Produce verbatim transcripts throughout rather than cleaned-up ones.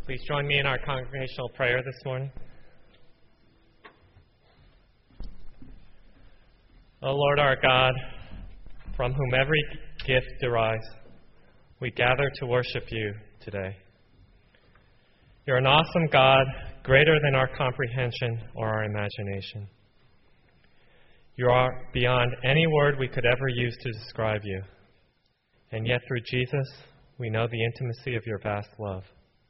Please join me in our congregational prayer this morning. O Lord our God, from whom every gift derives, we gather to worship you today. You're an awesome God, greater than our comprehension or our imagination. You are beyond any word we could ever use to describe you. And yet through Jesus, we know the intimacy of your vast love.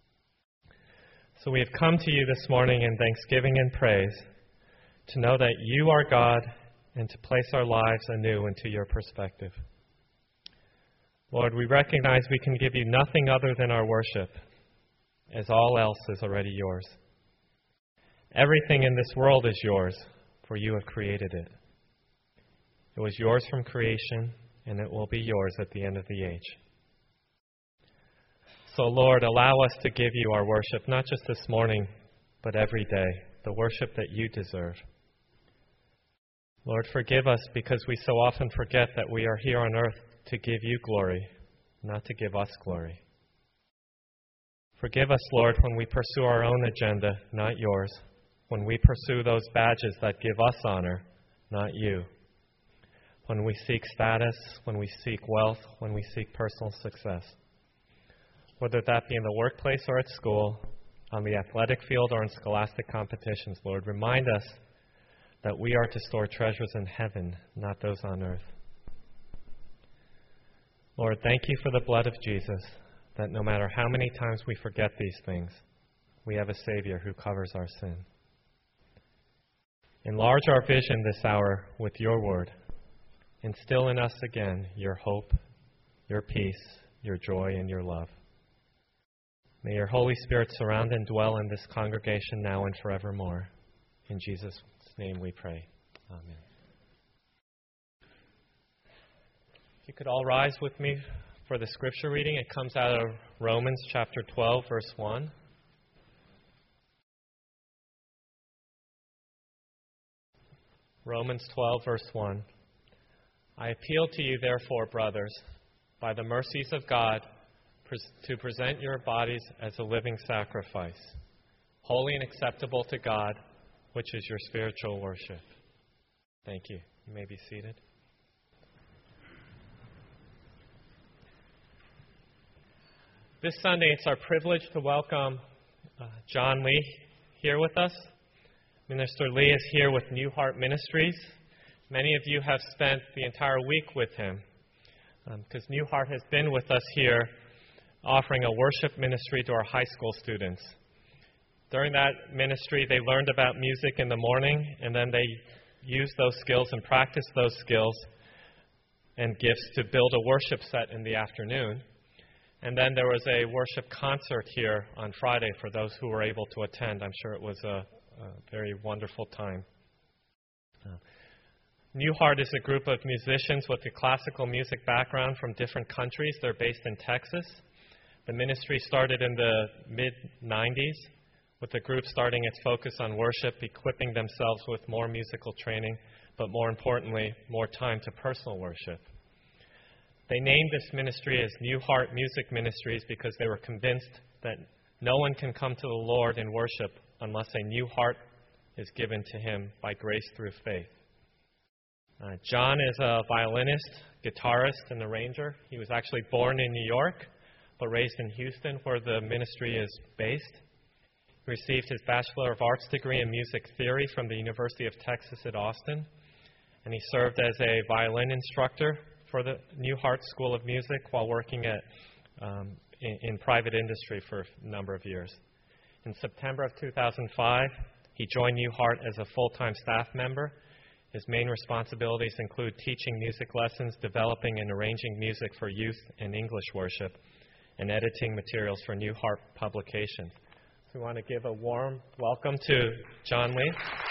So we have come to you this morning in thanksgiving and praise to know that you are God and to place our lives anew into your perspective. Lord, we recognize we can give you nothing other than our worship, as all else is already yours. Everything in this world is yours, for you have created it. It was yours from creation, and it will be yours at the end of the age. So, Lord, allow us to give you our worship, not just this morning, but every day, the worship that you deserve. Lord, forgive us because we so often forget that we are here on earth to give you glory, not to give us glory. Forgive us, Lord, when we pursue our own agenda, not yours, when we pursue those badges that give us honor, not you, when we seek status, when we seek wealth, when we seek personal success. Whether that be in the workplace or at school, on the athletic field or in scholastic competitions, Lord, remind us that we are to store treasures in heaven, not those on earth. Lord, thank you for the blood of Jesus, that no matter how many times we forget these things, we have a Savior who covers our sin. Enlarge our vision this hour with your word. Instill in us again your hope, your peace, your joy, and your love. May your Holy Spirit surround and dwell in this congregation now and forevermore. In Jesus' name we pray. Amen. If you could all rise with me for the scripture reading. It comes out of Romans chapter twelve, verse one. Romans twelve, verse one. I appeal to you, therefore, brothers, by the mercies of God, to present your bodies as a living sacrifice, holy and acceptable to God, which is your spiritual worship. Thank you. You may be seated. This Sunday, it's our privilege to welcome uh, John Lee here with us. Minister Lee is here with New Heart Ministries. Many of you have spent the entire week with him because um, New Heart has been with us here offering a worship ministry to our high school students. During that ministry, they learned about music in the morning, and then they used those skills and practiced those skills and gifts to build a worship set in the afternoon. And then there was a worship concert here on Friday for those who were able to attend. I'm sure it was a, a very wonderful time. Uh, New Heart is a group of musicians with a classical music background from different countries. They're based in Texas. The ministry started in the mid nineties, with the group starting its focus on worship, equipping themselves with more musical training, but more importantly, more time to personal worship. They named this ministry as New Heart Music Ministries because they were convinced that no one can come to the Lord in worship unless a new heart is given to him by grace through faith. Uh, John is a violinist, guitarist, and arranger. He was actually born in New York, but raised in Houston, where the ministry is based. He received his Bachelor of Arts degree in music theory from the University of Texas at Austin, and he served as a violin instructor for the New Heart School of Music while working at um, in, in private industry for a number of years. In September of two thousand five, he joined New Heart as a full-time staff member. His main responsibilities include teaching music lessons, developing and arranging music for youth and English worship, and editing materials for New Heart publications. So we want to give a warm welcome to John Lee.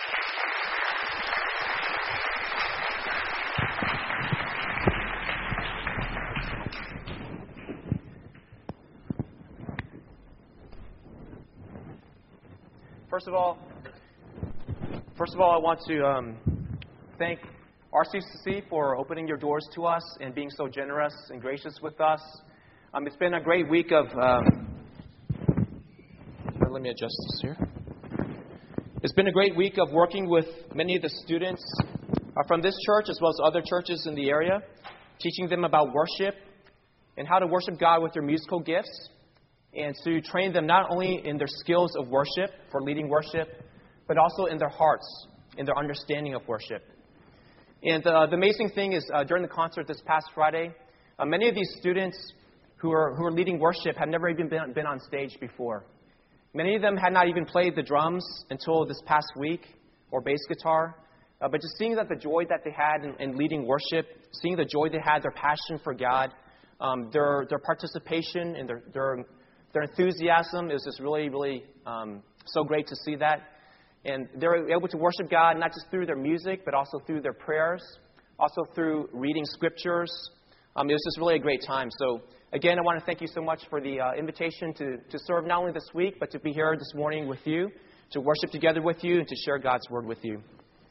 First of all, first of all, I want to um, thank R C C C for opening your doors to us and being so generous and gracious with us. Um, it's been a great week of um, let me adjust this here. It's been a great week of working with many of the students uh, from this church as well as other churches in the area, teaching them about worship and how to worship God with their musical gifts, and to train them not only in their skills of worship for leading worship, but also in their hearts, in their understanding of worship. And uh, the amazing thing is, uh, during the concert this past Friday, uh, many of these students who are who are leading worship had never even been, been on stage before. Many of them had not even played the drums until this past week, or bass guitar. Uh, but just seeing that the joy that they had in, in leading worship, seeing the joy they had, their passion for God, um, their their participation and their their their enthusiasm, it was just really, really um, so great to see that. And they were able to worship God not just through their music, but also through their prayers, also through reading scriptures. Um, it was just really a great time. So again, I want to thank you so much for the uh, invitation to, to serve not only this week, but to be here this morning with you, to worship together with you, and to share God's Word with you.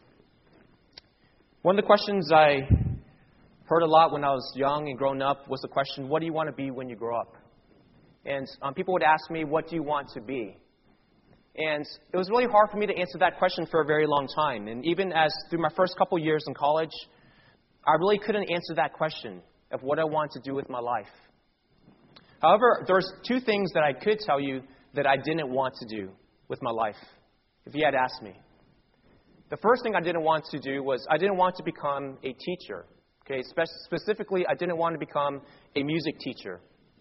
One of the questions I heard a lot when I was young and growing up was the question, what do you want to be when you grow up? And um, people would ask me, what do you want to be? And it was really hard for me to answer that question for a very long time. And even as through my first couple years in college, I really couldn't answer that question of what I want to do with my life. However, there's two things that I could tell you that I didn't want to do with my life, if you had asked me. The first thing I didn't want to do was I didn't want to become a teacher. Okay, Spe- specifically, I didn't want to become a music teacher.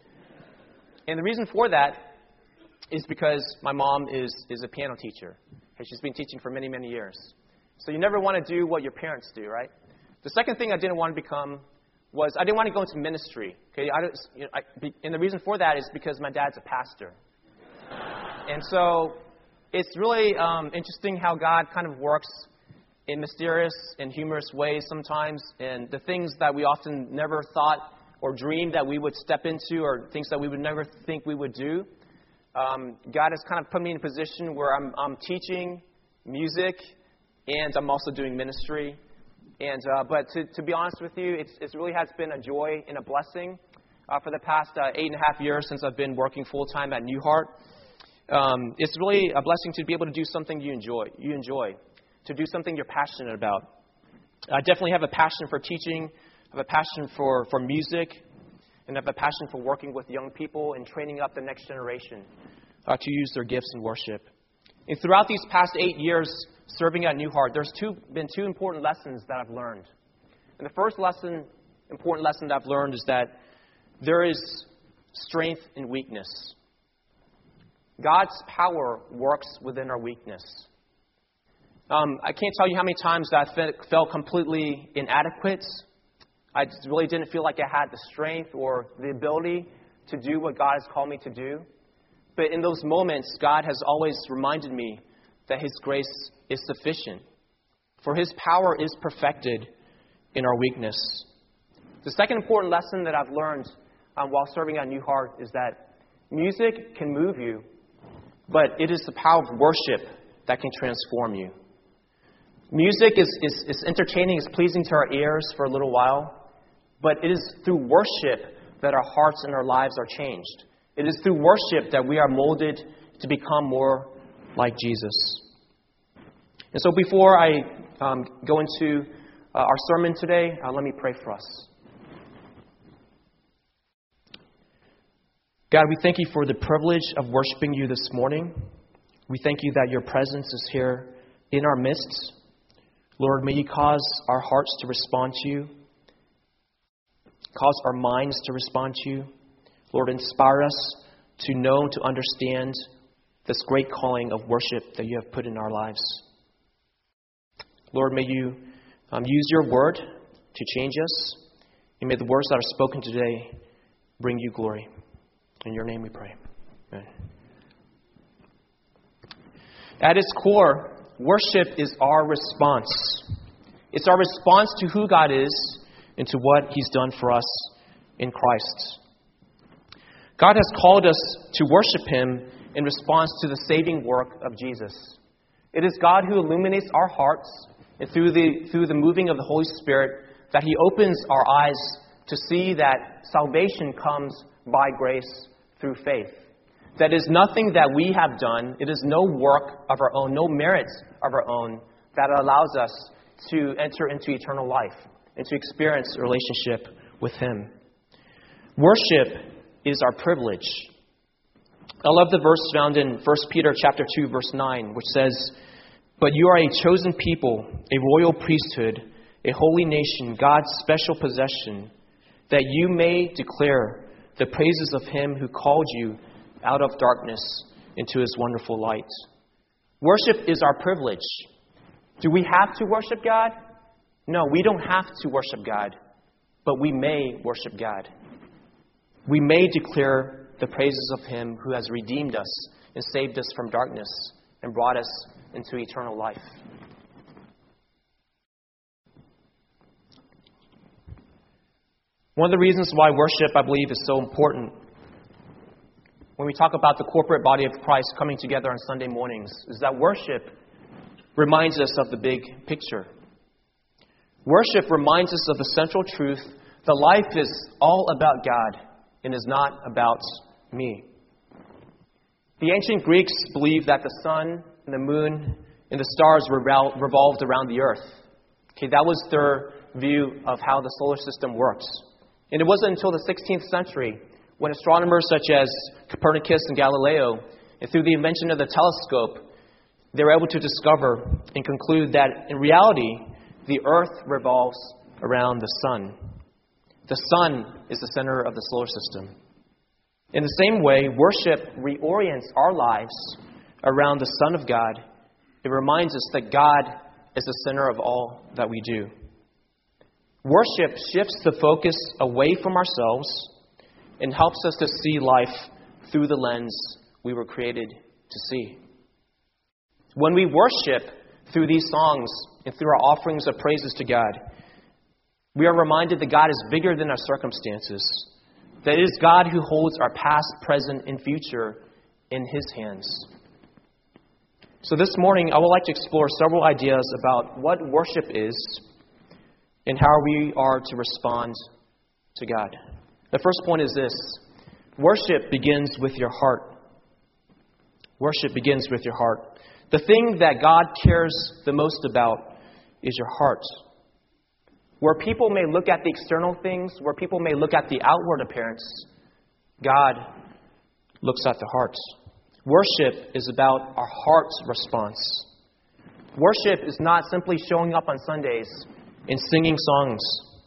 And the reason for that is because my mom is, is a piano teacher. Okay, she's been teaching for many, many years. So you never want to do what your parents do, right? The second thing I didn't want to become was I didn't want to go into ministry. Okay, I, you know, I, and the reason for that is because my dad's a pastor. And so it's really um, interesting how God kind of works in mysterious and humorous ways sometimes. And the things that we often never thought or dreamed that we would step into, or things that we would never think we would do, Um, God has kind of put me in a position where I'm, I'm teaching music, and I'm also doing ministry. And uh, but to, to be honest with you, it's, it really has been a joy and a blessing uh, for the past uh, eight and a half years since I've been working full time at New Heart. Um, it's really a blessing to be able to do something you enjoy. You enjoy to do something you're passionate about. I definitely have a passion for teaching. I have a passion for, for music. And have a passion for working with young people and training up the next generation uh, to use their gifts in worship. And throughout these past eight years serving at New Heart, there's two, been two important lessons that I've learned. And the first lesson, important lesson that I've learned is that there is strength in weakness. God's power works within our weakness. Um, I can't tell you how many times that I felt completely inadequate. I just really didn't feel like I had the strength or the ability to do what God has called me to do. But in those moments, God has always reminded me that His grace is sufficient. For His power is perfected in our weakness. The second important lesson that I've learned um, while serving at New Heart is that music can move you, but it is the power of worship that can transform you. Music is, is, is entertaining, is pleasing to our ears for a little while. But it is through worship that our hearts and our lives are changed. It is through worship that we are molded to become more like Jesus. And so before I um, go into uh, our sermon today, uh, let me pray for us. God, we thank you for the privilege of worshiping you this morning. We thank you that your presence is here in our midst. Lord, may you cause our hearts to respond to you. Cause our minds to respond to you. Lord, inspire us to know, to understand this great calling of worship that you have put in our lives. Lord, may you um, use your word to change us. And may the words that are spoken today bring you glory. In your name we pray. Amen. At its core, worship is our response. It's our response to who God is and to what He's done for us in Christ. God has called us to worship Him in response to the saving work of Jesus. It is God who illuminates our hearts, and through the, through the moving of the Holy Spirit, that He opens our eyes to see that salvation comes by grace through faith. That is nothing that we have done. It is no work of our own, no merit of our own that allows us to enter into eternal life and to experience a relationship with Him. Worship is our privilege. I love the verse found in First Peter chapter two, verse nine, which says, "But you are a chosen people, a royal priesthood, a holy nation, God's special possession, that you may declare the praises of Him who called you out of darkness into His wonderful light." Worship is our privilege. Do we have to worship God? No, we don't have to worship God, but we may worship God. We may declare the praises of Him who has redeemed us and saved us from darkness and brought us into eternal life. One of the reasons why worship, I believe, is so important when we talk about the corporate body of Christ coming together on Sunday mornings is that worship reminds us of the big picture. Worship reminds us of the central truth that life is all about God and is not about me. The ancient Greeks believed that the sun and the moon and the stars revolved around the earth. Okay, that was their view of how the solar system works. And it wasn't until the sixteenth century when astronomers such as Copernicus and Galileo, and through the invention of the telescope, they were able to discover and conclude that in reality, the earth revolves around the sun. The sun is the center of the solar system. In the same way, worship reorients our lives around the Son of God. It reminds us that God is the center of all that we do. Worship shifts the focus away from ourselves and helps us to see life through the lens we were created to see. When we worship through these songs and through our offerings of praises to God, we are reminded that God is bigger than our circumstances, that it is God who holds our past, present, and future in His hands. So this morning, I would like to explore several ideas about what worship is and how we are to respond to God. The first point is this: worship begins with your heart. Worship begins with your heart. The thing that God cares the most about is your heart. Where people may look at the external things, where people may look at the outward appearance, God looks at the heart. Worship is about our heart's response. Worship is not simply showing up on Sundays and singing songs.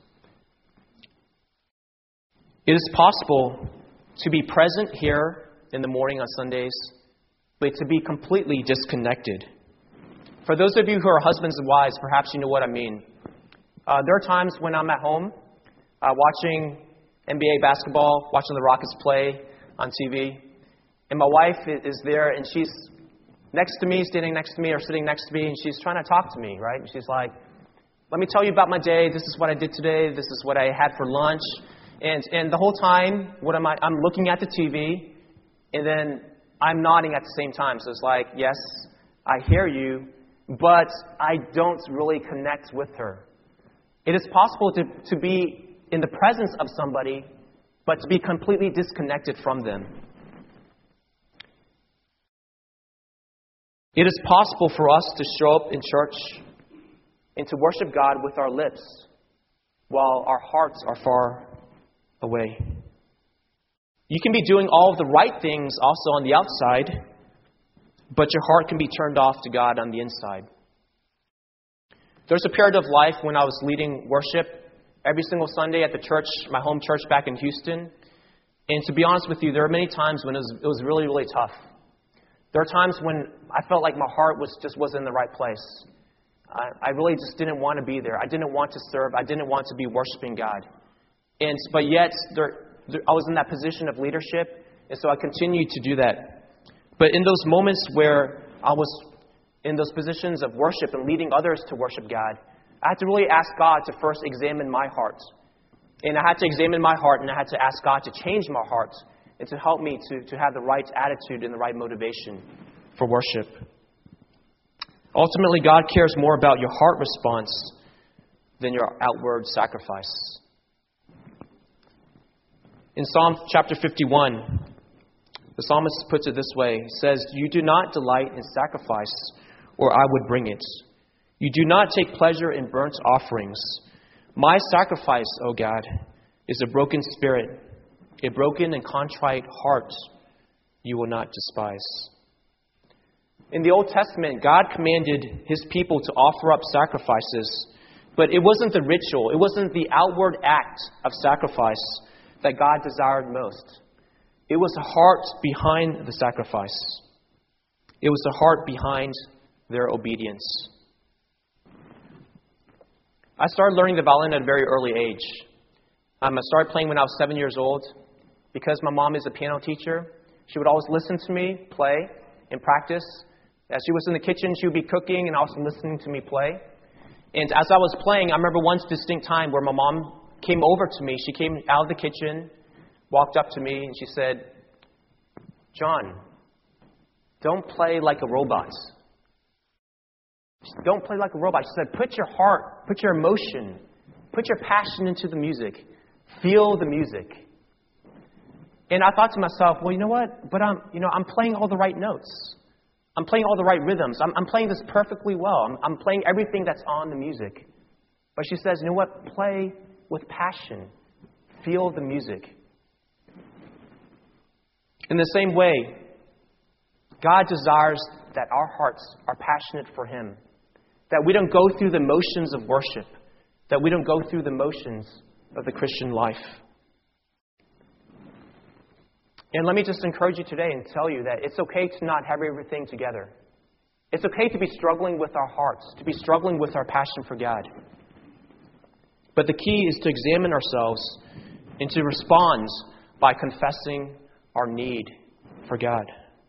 It is possible to be present here in the morning on Sundays, but to be completely disconnected. For those of you who are husbands and wives, perhaps you know what I mean. Uh, there are times when I'm at home uh, watching N B A basketball, watching the Rockets play on T V, and my wife is there and she's next to me, standing next to me, or sitting next to me, and she's trying to talk to me, right? And she's like, "Let me tell you about my day. This is what I did today. This is what I had for lunch." And and the whole time, what am I? I'm looking at the T V, and then I'm nodding at the same time. So it's like, yes, I hear you, but I don't really connect with her. It is possible to, to be in the presence of somebody, but to be completely disconnected from them. It is possible for us to show up in church and to worship God with our lips while our hearts are far away. You can be doing all of the right things also on the outside, but your heart can be turned off to God on the inside. There's a period of life when I was leading worship every single Sunday at the church, my home church back in Houston. And to be honest with you, there are many times when it was, it was really, really tough. There are times when I felt like my heart was just wasn't in the right place. I, I really just didn't want to be there. I didn't want to serve. I didn't want to be worshiping God. And but yet, there, there, I was in that position of leadership, and so I continued to do that. But in those moments where I was in those positions of worship and leading others to worship God, I had to really ask God to first examine my heart. And I had to examine my heart, and I had to ask God to change my heart and to help me to, to have the right attitude and the right motivation for worship. Ultimately, God cares more about your heart response than your outward sacrifice. In Psalm chapter fifty-one, The psalmist puts it this way. He says, "You do not delight in sacrifice, or I would bring it. You do not take pleasure in burnt offerings. My sacrifice, O God, is a broken spirit, a broken and contrite heart you will not despise." In the Old Testament, God commanded His people to offer up sacrifices, but it wasn't the ritual, it wasn't the outward act of sacrifice that God desired most. It was the heart behind the sacrifice. It was the heart behind their obedience. I started learning the violin at a very early age. Um, I started playing when I was seven years old. Because my mom is a piano teacher, she would always listen to me play and practice. As she was in the kitchen, she would be cooking and also listening to me play. And as I was playing, I remember one distinct time where my mom came over to me. She came out of the kitchen, walked up to me, and she said, "John, don't play like a robot. Don't play like a robot." She said, "Put your heart, put your emotion, put your passion into the music. Feel the music." And I thought to myself, well, you know what? But I'm, you know, I'm playing all the right notes. I'm playing all the right rhythms. I'm, I'm playing this perfectly well. I'm, I'm playing everything that's on the music. But she says, you know what? Play with passion. Feel the music. In the same way, God desires that our hearts are passionate for Him. That we don't go through the motions of worship. That we don't go through the motions of the Christian life. And let me just encourage you today and tell you that it's okay to not have everything together. It's okay to be struggling with our hearts, to be struggling with our passion for God. But the key is to examine ourselves and to respond by confessing our need for God.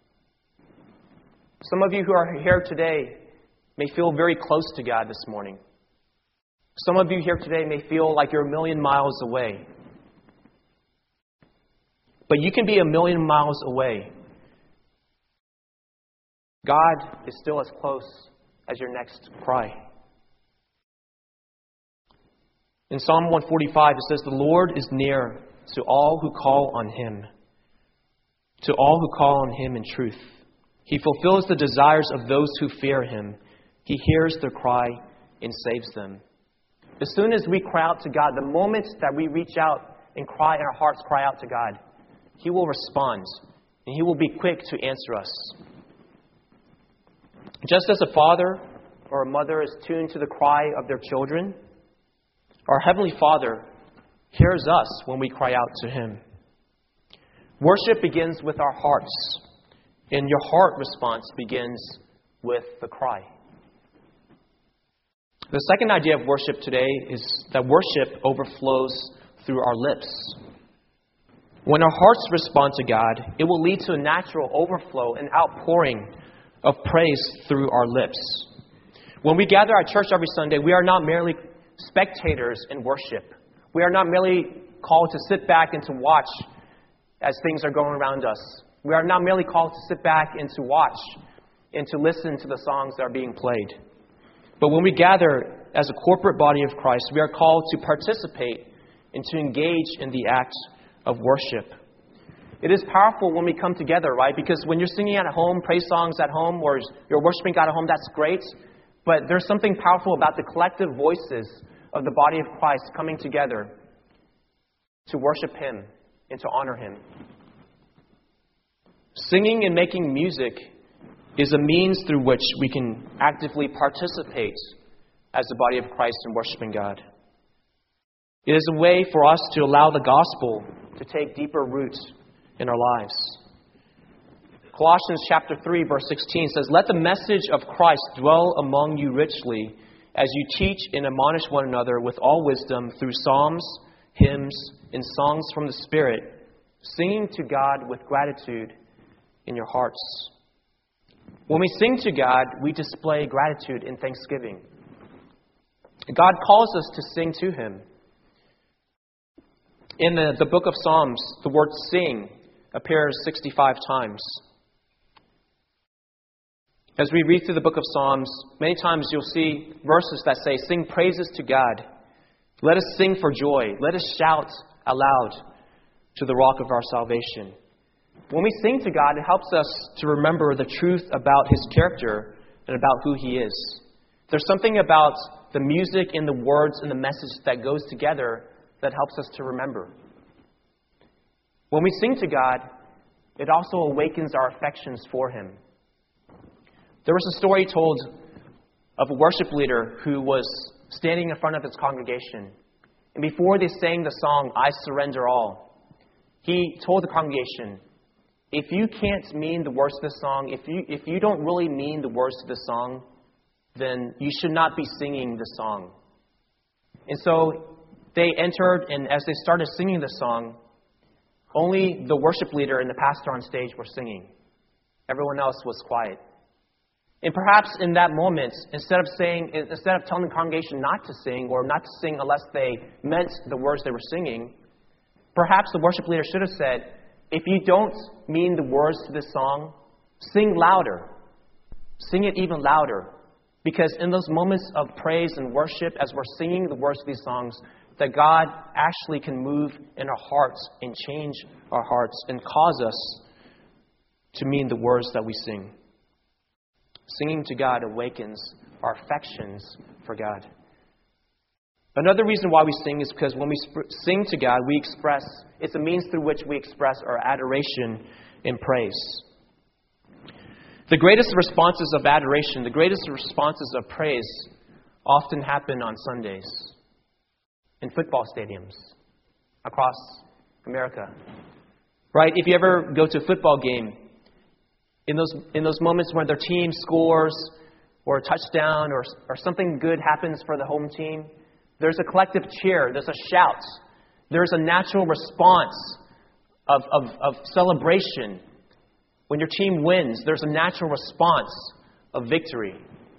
Some of you who are here today may feel very close to God this morning. Some of you here today may feel like you're a million miles away. But you can be a million miles away. God is still as close as your next cry. In Psalm one forty-five, it says, "The Lord is near to all who call on Him, to all who call on Him in truth. He fulfills the desires of those who fear Him. He hears their cry and saves them." As soon as we cry out to God, the moment that we reach out and cry, and our hearts cry out to God, He will respond, and He will be quick to answer us. Just as a father or a mother is tuned to the cry of their children, our Heavenly Father hears us when we cry out to Him. Worship begins with our hearts, and your heart response begins with the cry. The second idea of worship today is that worship overflows through our lips. When our hearts respond to God, it will lead to a natural overflow and outpouring of praise through our lips. When we gather at church every Sunday, we are not merely spectators in worship. We are not merely called to sit back and to watch as things are going around us. We are not merely called to sit back and to watch and to listen to the songs that are being played. But when we gather as a corporate body of Christ, we are called to participate and to engage in the act of worship. It is powerful when we come together, right? Because when you're singing at home, praise songs at home, or you're worshiping God at home, that's great. But there's something powerful about the collective voices of the body of Christ coming together to worship Him and to honor Him. Singing and making music is a means through which we can actively participate as the body of Christ in worshiping God. It is a way for us to allow the gospel to take deeper roots in our lives. Colossians chapter three, verse sixteen says, "Let the message of Christ dwell among you richly as you teach and admonish one another with all wisdom through psalms, hymns, and songs from the Spirit, singing to God with gratitude in your hearts." When we sing to God, we display gratitude and thanksgiving. God calls us to sing to Him. In the, the book of Psalms, the word sing appears sixty-five times. As we read through the book of Psalms, many times you'll see verses that say, "Sing praises to God. Let us sing for joy. Let us shout aloud to the rock of our salvation." When we sing to God, it helps us to remember the truth about His character and about who He is. There's something about the music and the words and the message that goes together that helps us to remember. When we sing to God, it also awakens our affections for Him. There was a story told of a worship leader who was standing in front of his congregation. And before they sang the song, I Surrender All, he told the congregation, if you can't mean the words of the song, if you, if you don't really mean the words of the song, then you should not be singing the song. And so they entered, and as they started singing the song, only the worship leader and the pastor on stage were singing. Everyone else was quiet. And perhaps in that moment, instead of saying, instead of telling the congregation not to sing or not to sing unless they meant the words they were singing, perhaps the worship leader should have said, if you don't mean the words to this song, sing louder. Sing it even louder. Because in those moments of praise and worship, as we're singing the words of these songs, that God actually can move in our hearts and change our hearts and cause us to mean the words that we sing. Singing to God awakens our affections for God. Another reason why we sing is because when we sp- sing to God, we express, it's a means through which we express our adoration and praise. The greatest responses of adoration, the greatest responses of praise often happen on Sundays in football stadiums across America. Right? If you ever go to a football game, in those in those moments when their team scores or a touchdown or, or something good happens for the home team, there's a collective cheer, there's a shout, there's a natural response of, of, of celebration. When your team wins, there's a natural response of victory.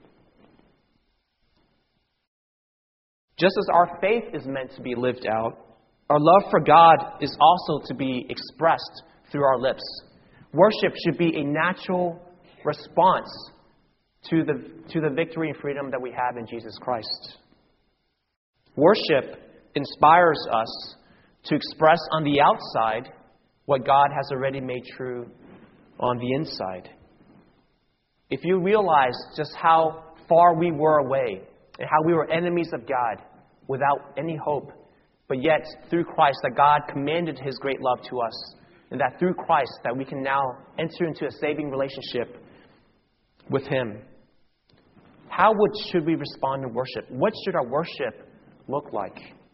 Just as our faith is meant to be lived out, our love for God is also to be expressed through our lips. Worship should be a natural response to the, to the victory and freedom that we have in Jesus Christ. Worship inspires us to express on the outside what God has already made true on the inside. If you realize just how far we were away and how we were enemies of God without any hope, but yet through Christ that God commanded His great love to us, and that through Christ that we can now enter into a saving relationship with Him. How would, should we respond to worship? What should our worship look like?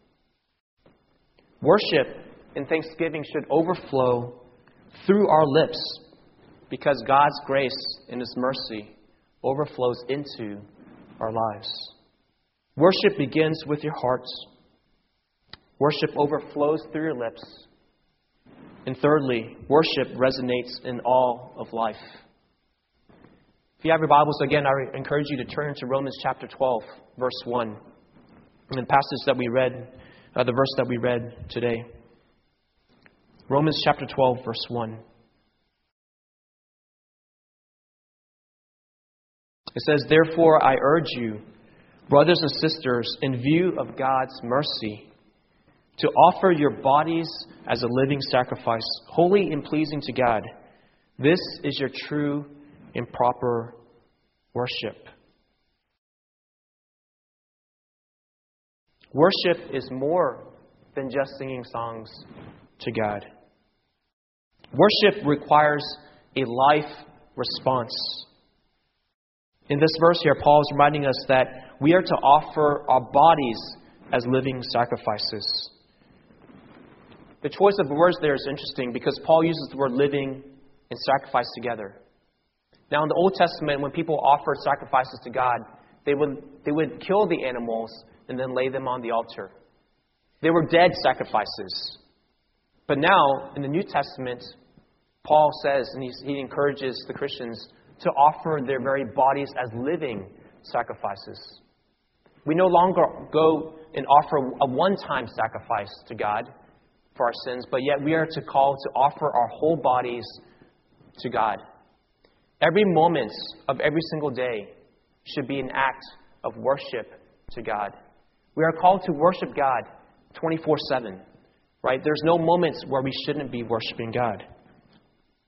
Worship and thanksgiving should overflow through our lips because God's grace and His mercy overflows into our lives. Worship begins with your hearts. Worship overflows through your lips. And thirdly, worship resonates in all of life. If you have your Bibles, again, I encourage you to turn to Romans chapter twelve, verse one. And the passage that we read, uh, the verse that we read today. Romans chapter twelve, verse one. It says, therefore I urge you, brothers and sisters, in view of God's mercy, to offer your bodies as a living sacrifice, holy and pleasing to God. This is your true and proper worship. Worship is more than just singing songs to God. Worship requires a life response. In this verse here, Paul is reminding us that we are to offer our bodies as living sacrifices. The choice of words there is interesting because Paul uses the word living and sacrifice together. Now, in the Old Testament, when people offered sacrifices to God, they would, they would kill the animals and then lay them on the altar. They were dead sacrifices. But now, in the New Testament, Paul says, and he, he encourages the Christians to offer their very bodies as living sacrifices. We no longer go and offer a one-time sacrifice to God for our sins, but yet we are to call to offer our whole bodies to God. Every moment of every single day should be an act of worship to God. We are called to worship God twenty-four seven, right? There's no moments where we shouldn't be worshiping God.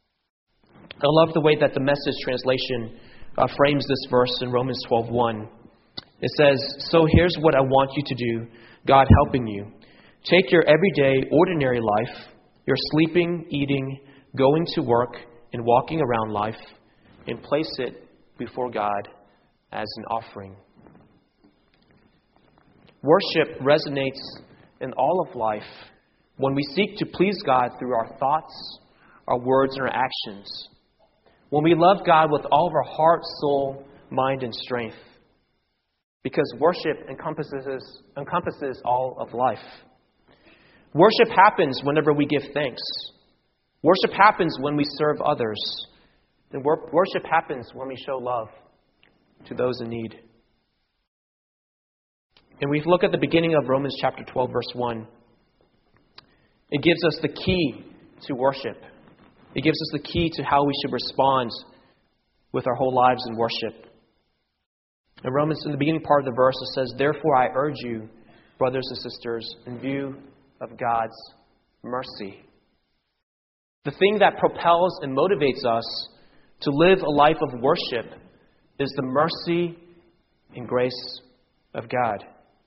I love the way that the Message translation uh, frames this verse in Romans twelve one. It says, "So here's what I want you to do, God helping you. Take your everyday, ordinary life, your sleeping, eating, going to work, and walking around life, and place it before God as an offering." Worship resonates in all of life when we seek to please God through our thoughts, our words, and our actions. When we love God with all of our heart, soul, mind, and strength. Because worship encompasses, encompasses all of life. Worship happens whenever we give thanks. Worship happens when we serve others. And wor- worship happens when we show love to those in need. And we look at the beginning of Romans chapter twelve, verse one. It gives us the key to worship. It gives us the key to how we should respond with our whole lives in worship. In Romans, in the beginning part of the verse, it says, "Therefore I urge you, brothers and sisters, in view of God's mercy." The thing that propels and motivates us to live a life of worship is the mercy and grace of God.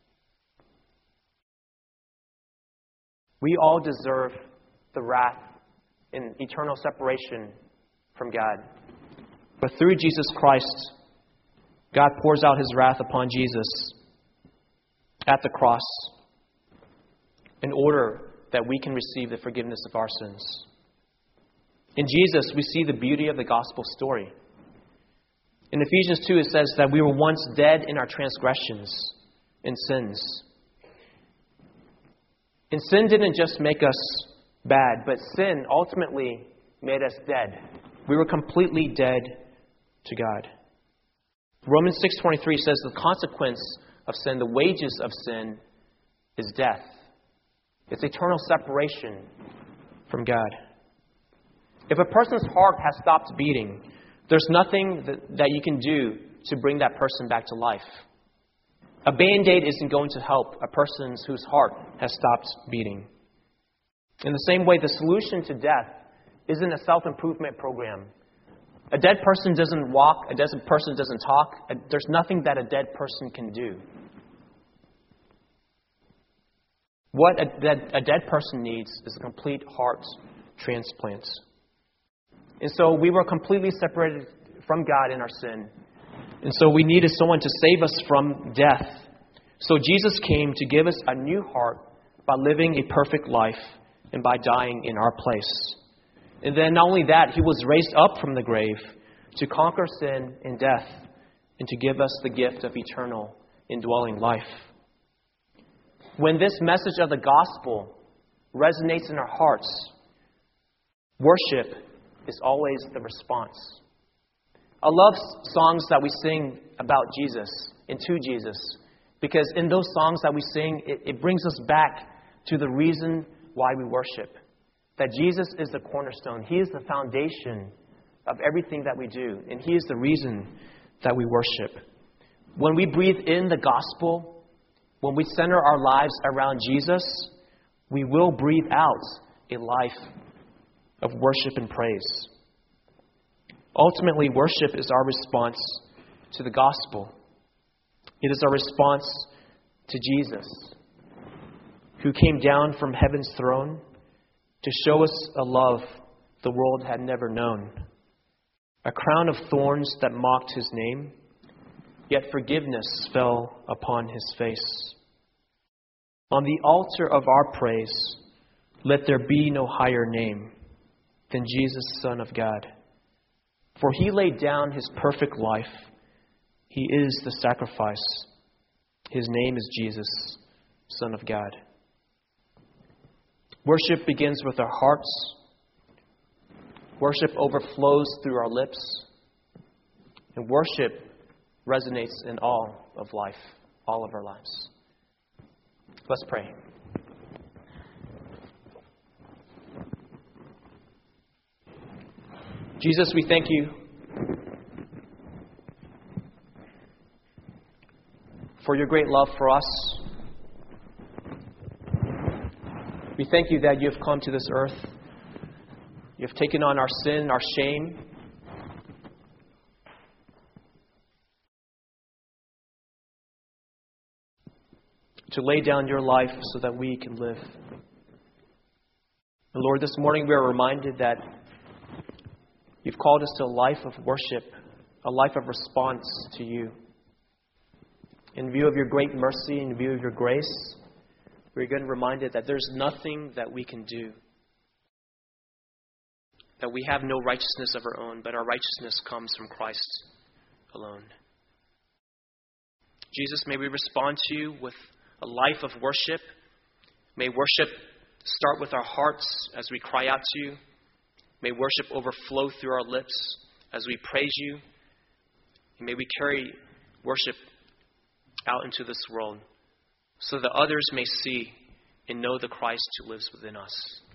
We all deserve the wrath and eternal separation from God. But through Jesus Christ, God pours out His wrath upon Jesus at the cross in order that we can receive the forgiveness of our sins. In Jesus, we see the beauty of the gospel story. In Ephesians two, it says that we were once dead in our transgressions and sins. And sin didn't just make us bad, but sin ultimately made us dead. We were completely dead to God. Romans six twenty-three says the consequence of sin, the wages of sin, is death. It's eternal separation from God. If a person's heart has stopped beating, there's nothing that, that you can do to bring that person back to life. A Band-Aid isn't going to help a person whose heart has stopped beating. In the same way, the solution to death isn't a self-improvement program. A dead person doesn't walk, a dead person doesn't talk. There's nothing that a dead person can do. What a dead, a dead person needs is a complete heart transplant. And so we were completely separated from God in our sin. And so we needed someone to save us from death. So Jesus came to give us a new heart by living a perfect life and by dying in our place. And then not only that, He was raised up from the grave to conquer sin and death and to give us the gift of eternal indwelling life. When this message of the gospel resonates in our hearts, worship is always the response. I love songs that we sing about Jesus and to Jesus, because in those songs that we sing, it, it brings us back to the reason why we worship. That Jesus is the cornerstone. He is the foundation of everything that we do, and He is the reason that we worship. When we breathe in the gospel, when we center our lives around Jesus, we will breathe out a life of worship and praise. Ultimately, worship is our response to the gospel. It is our response to Jesus, who came down from heaven's throne to show us a love the world had never known. A crown of thorns that mocked His name, yet forgiveness fell upon His face. On the altar of our praise, let there be no higher name than Jesus, Son of God. For He laid down His perfect life. He is the sacrifice. His name is Jesus, Son of God. Worship begins with our hearts. Worship overflows through our lips. And worship resonates in all of life, all of our lives. Let's pray. Jesus, we thank You for Your great love for us. We thank You that You have come to this earth. You have taken on our sin, our shame, to lay down your life so that we can live. And Lord, this morning we are reminded that you've called us to a life of worship, a life of response to you. In view of your great mercy, in view of your grace, we're again reminded that there's nothing that we can do, that we have no righteousness of our own, but our righteousness comes from Christ alone. Jesus, may we respond to you with a life of worship. May worship start with our hearts as we cry out to you. May worship overflow through our lips as we praise you. And may we carry worship out into this world so that others may see and know the Christ who lives within us.